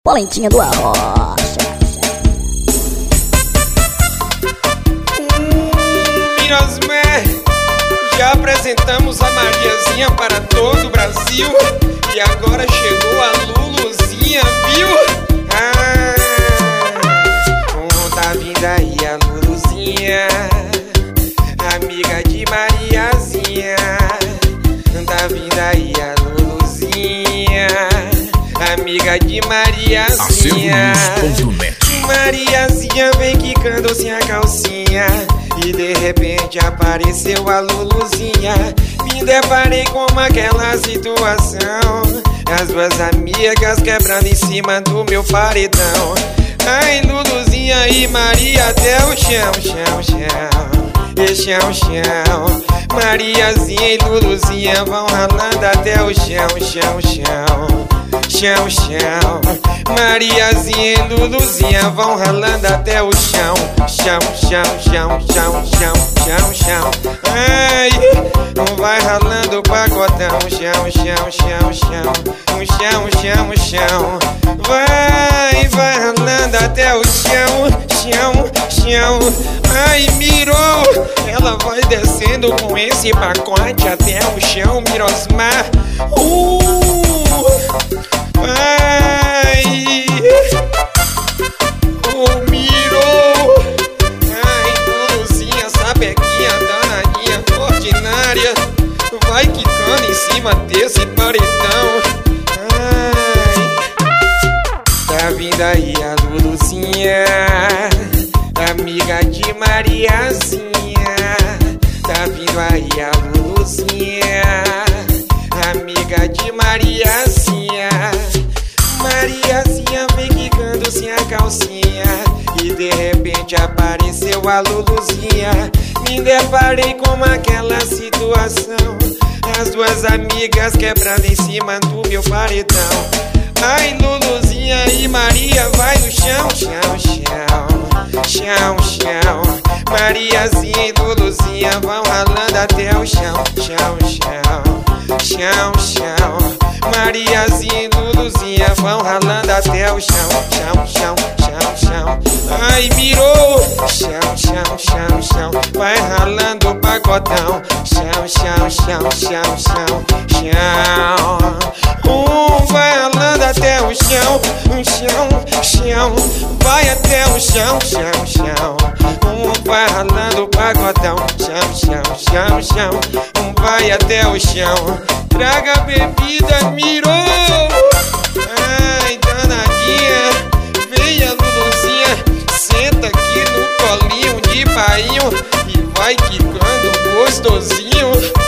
Polentinha do Arrocha. Mirosmar, já apresentamos a Mariazinha para todo o Brasil. E agora chegou a Luluzinha, viu? Tá vindo aí a Luluzinha, amiga de Mariazinha. Tá vindo aí a Luluzinha, amiga de Mariazinha. Mariazinha vem quicando sem a calcinha, e de repente apareceu a Luluzinha. Me deparei com aquela situação, as duas amigas quebrando em cima do meu paredão. Ai, Luluzinha e Maria até o chão, chão, chão, e chão, chão. Mariazinha e Luluzinha vão ralando até o chão, chão, chão, chão, chão. Mariazinha e Luluzinha vão ralando até o chão, chão, chão, chão, chão, chão, chão, chão. Ai, vai ralando o pacotão, chão, chão, chão, chão, chão, chão, chão. Vai ralando até o chão, chão, chão. Ai, mirou, ela vai descendo com esse pacote até o chão, Mirosmar. Ai, mirou. Ai, Luluzinha, sapequinha, danadinha, ordinária, vai quicando em cima desse paredão. Tá vindo aí a Luluzinha, amiga de Mariazinha. Tá vindo aí a Luluzinha, amiga de Mariazinha. Mariazinha vem quicando sem a calcinha, e de repente apareceu a Luluzinha. Me deparei com aquela situação, as duas amigas quebrando em cima do meu paredão. Ai, Luluzinha e Maria vai no chão, chão, chão, chão, chão. Mariazinha e Luluzinha vão ralando até o chão, chão, chão, chão, chão. Mariazinha e Luluzinha vão ralando até o chão, chão, chão, chão, chão. Ai, mirou, chão, chão, chão, chão. Vai ralando o pacotão, chão, chão, chão, chão, chão, chão. Vai ralando até o chão, chão, chão. Vai até o chão, chão, chão. Vai ralando o pacotão, chão, chão, chão, chão. Vai até o chão. Traga bebida, mirou. Ai, danadinha, venha Luluzinha, senta aqui no colinho de painho e vai quicando gostosinho.